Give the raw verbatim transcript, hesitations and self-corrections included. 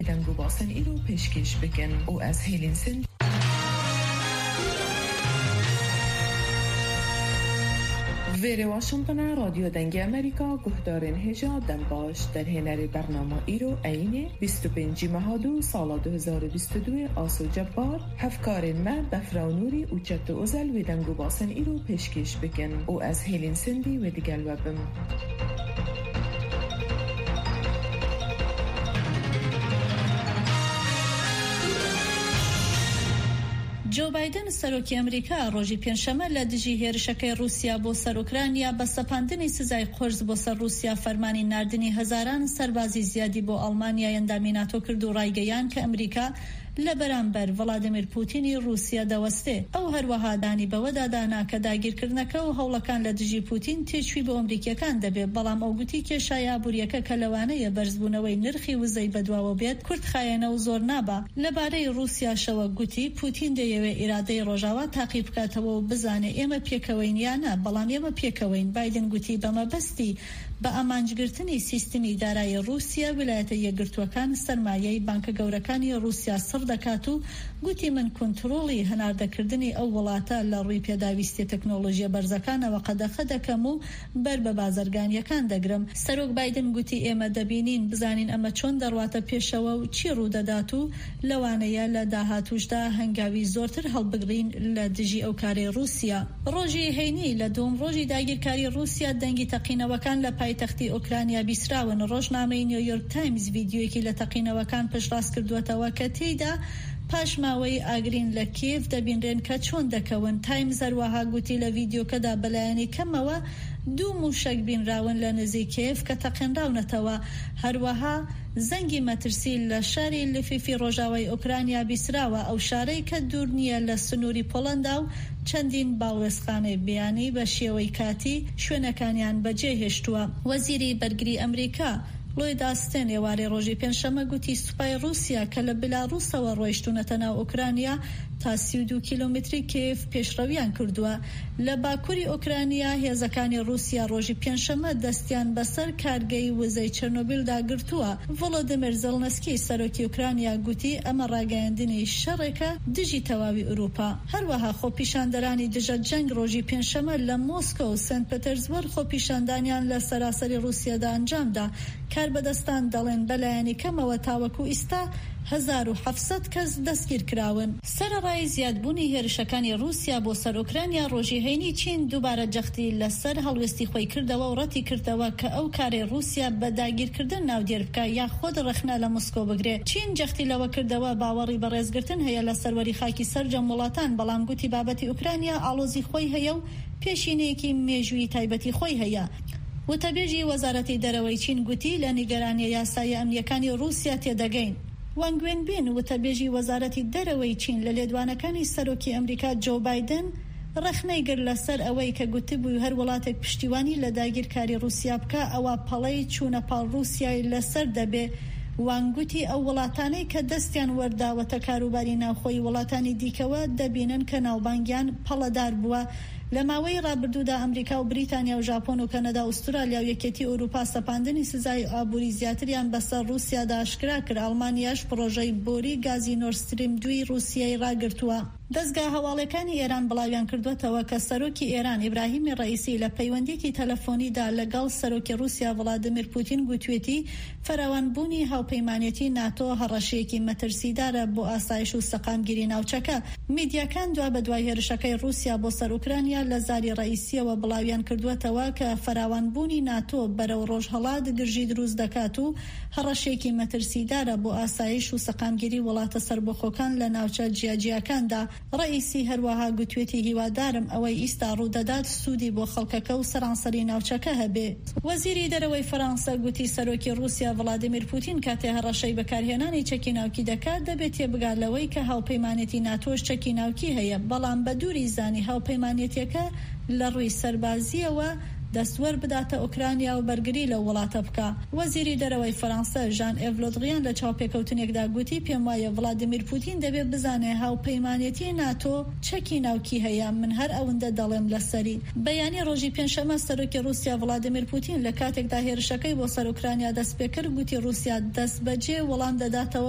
دەنگ و باسن ئیرۆ پێشکەش بکەن و ئەس هێلینسن ویره واشنطن رادیو دنگ امریکا گهدارن هجا دم باش در هنر برنامه ایرو اینه بیست و پنج مهادو سال دو هزار و بیست و دو آسو جبار هفکارن ما بفرانوری و چت و ازل و دنگو باسن ایرو پیشکش بکن و از هیلین سندی و دیگل وبم جو بایدن سەرۆکی ئەمریکا ڕۆژی پێنجشەمە لە دژی هێرشەکەی رووسیا بۆ سەر ئوکرانیا بە سەپاندنی سزای قۆرس بۆ سەر رووسیا فەرمانی ناردنی هەزاران سەربازی زیادی بۆ ئەڵمانیا ئەندامی ناتۆ کرد و ڕایگەیان کە ئەمریکا لە بەرامبەر ڤڵادیمیر پوتینی رووسیا دەوەستێ. ئەو هەروەها دانی بەوەدا دانا کە داگیرکردنەکە و هەوڵەکان لە دژی پوتین تێچووی بۆ ئەمریکیەکان دەبێت، بەڵام ئەو گوتی کێشای ئابووریەکە کە لەوانەیە بەرزبوونەوەی نرخی وزەی بەدواوە بێت کورت خایەنە و زۆر نابە. لەبارەی رووسیاشەوە گوتی پوتین دەیەوێت ئیرادەی ڕۆژاوا تاقی بکاتەوە و بزانێ ئێمە پێکەوەین یانە، بەڵام ئێمە پێکەوەین. بایدن گوتی بەمەبەستی بە ئامانجگرتنی سیستمی دارایی رووسیا ویلایەتە یەکگرتووەکان سەرمایەی بانکە گەورەکانی رووسیا سڕ دەکات و گوتی من کۆنتڕۆڵی هەناردەکردنی ئەو وڵاتە لە ڕووی پێداویستی تەکنۆلۆژیە بەرزەکانەوە قەدەخە دەکەم و بەر بە بازرگانیەکان دەگرم. سەرۆک بایدن گوتی ئێمە دەبینین بزانین ئەمە چۆن دەڕواتە پێشەوە و چی ڕوودەدات و لەوانەیە لە داهاتووشدا هەنگاوی زۆرتر هەڵبگرین لە دژی ئەو کارەی رووسیا. ڕۆژی هەینی لە دوم ڕۆژی داگیرکاری رووسیا دەنگی تەقینەوەکان لە پایتەختی ئوکرانیا بیسراون. ڕۆژنامەی نیویۆرک تایمز ڤیدیۆیەکی لە تەقینەوەکان پشتڕاست کردووەتەوە کە تێیدا پاش ماوەی ئاگرین لە کیف دەبینرێن کە چۆن دەکەون. تایمز هەروەها گوتی لە ڤیدیۆکەدا بەلایەنی کەمەوە دوو موشک بینراون لە نزیک کیف کە تەقینراونەتەوە. هەروەها زەنگی مەترسی لە شاری لفیفی ڕۆژاوای ئوکرانیا بیسراوە، ئەو شارەی کە دوور نییە لە سنووری پۆڵەندا و چەندین باڵێزخانەی بیانی بە شێوەی کاتی شوێنەکانیان بەجێ هێشتووە. وەزیری بەرگری ئەمریکا لۆید ئاستن ئێوارەی ڕۆژی پێنجشەمە گوتی سوپای رووسیا کە لە بلاڕووسەوە ڕۆیشتونەتە ناو ئوکرانیا تا سی و دو کیلۆمتری کیف پێشڕەویان کردووە. لە باکووری ئوکرانیا هێزەکانی رووسیا ڕۆژی پێنجشەمە دەستیان بەسەر کارگەی وزەی چێرنۆبیلدا گرتووە. ڤڵۆدیمیر زەڵنسکی سەرۆکی ئوکرانیا گوتی ئەمە ڕاگەیاندنی شەڕێکە دژی تەواوی ئوروپا. هەروەها خۆپیشاندەرانی دژە جەنگ ڕۆژی پێنجشەمە لە مۆسکۆ و سنت پێتەرزبەرگ خۆپیشاندانیان لە سەراسەری رووسیادا ئەنجامدا. کار بەدەستان دەڵێن بەلایەنی کەمەوە تاوەکو ئیستا هەزار و حەفسەد کەس دەستگیر کراون. سەرەڕای زیادبوونی هێرشەکانی رووسیا بۆ سەر ئوکرانیا ڕۆژی هەینی چین دووبارە جەختی لەسەر هەڵوێستی خۆی کردەوە و ڕەتی کردەوە کە ئەو کارێ رووسیا بە داگیرکردن ناودێر بکە یا خۆد ڕەخنا لە مۆسکۆ بگرێت. چین جەختی لەوە کردەوە باوەڕی بە ڕێزگرتن هەیە لە سەروەری خاکی سەرجەم وڵاتان، بەڵام گوتی بابەتی ئوکرانیا ئاڵۆزی خۆی هەیە و پێشینەیەکی مێژووی تایبەتی خۆی هەیە. وتەبێژی وەزارەتی دەرەوەی چین گوتی لە نیگەرانی یاسای ئەمنیەکانی رووسیا تێدەگەین. وان گوێنبین وتەبێژی وەزارەتی دەرەوەی چین لە لێدوانەکانی سەرۆکی ئەمریکا جو بایدن ڕەخنەی گر لەسەر ئەوەی کە گوتبووی هەر وڵاتێک پشتیوانی لە داگیرکاری رووسیا بکە ئەوە پەڵەی چوونە پاڵ رووسیای لەسەر دەبێ. وانگوتی ئەو وڵاتانەی کە دەستیان وەرداوەتە کاروباری ناوخۆی وڵاتانی دیکەوە دەبینن کە ناوبانگیان پەڵەدار بووە. لە ماوەی ڕابردوودا ئەمریکا و بریتانیا و ژاپۆن و کەنەدا و ئوسترالیا و یەکێتی ئەوروپا سەپاندنی سزای ئابووری زیاتریان بەسەر رووسیادا ئاشکرا کرد. ئەڵمانیاش پڕۆژەی بۆری گازی نۆرستریم دوی رووسیای ڕاگرتووە. دەستگا هەواڵەکانی ئێران بڵاویان کردوێتەوە کە سەرۆکی ئێران ئیبراهیمی ڕەئیسی لە پەیوەندیەکی تەلەفۆنیدا لەگەڵ سەرۆکی رووسیا ڤڵادیمیر پوتین گوتوێتی فراوانبوونی هاوپەیمانێتی ناتۆ هەڕەشەیەکی مەترسیدارە بۆ ئاسایش و سەقامگیری ناوچەکە. میدیاکان دوا بە دوای هێرشەکەی رووسیا بۆ سەر ئوکرانیا لە زاری ڕەئیسیەوە بڵاویان کردوێتەوە کە فراوانبوونی ناتۆ بەرەو ڕۆژهەڵات گرژی دروست دەکات و هەڕەشێکی مەترسیدارە بۆ ئاسایش و سەقامگیری وڵاتە سەربەخۆکان لە ناوچە جیاجیەکاندا. ڕەئیسی هەروەها گوتوێتی هیوادارم ئەوەی ئیستا ڕوودەدات سوودی بۆ خەڵکەکە و سەرانسەری ناوچەکە هەبێ. وەزیری دەرەوەی فەرەنسا گوتی سەرۆکی رووسیا ڤڵادیمیر پوتین کاتێ هەڕەشەی بەکارهێنانی چەکی ناوکی دەکات دەبێت تێبگات لەوەی کە هاوپەیمانێتی ناتۆش چەکی ناوکی هەیە، بەڵام بە دووری زانی هاوپەیمانێتیەکە لە ڕووی سەربازیەوە دەستوەر بداتە ئوکرانیا و بەرگری لە وڵاتە بکە. وەزیری دەرەوەی فەرەنسا ژان ئێڤ لۆدریان لە چاوپێکەوتنێکدا گوتی پێم وایە ڤڵادیمیر پوتین دەبێت بزانێ هاوپەیمانێتی ناتۆ چەکی ناوکی هەیە، من هەر ئەوەندە دەڵێم لەسەری. بەیانی ڕۆژی پێنجشەمە سەرۆکی رووسیا ڤڵادیمیر پوتین لە کاتێکدا هێرشەکەی بۆ سەر ئوکرانیا دەست پێ کرد گوتی رووسیا دەست بەجێ وەڵام دەداتەوە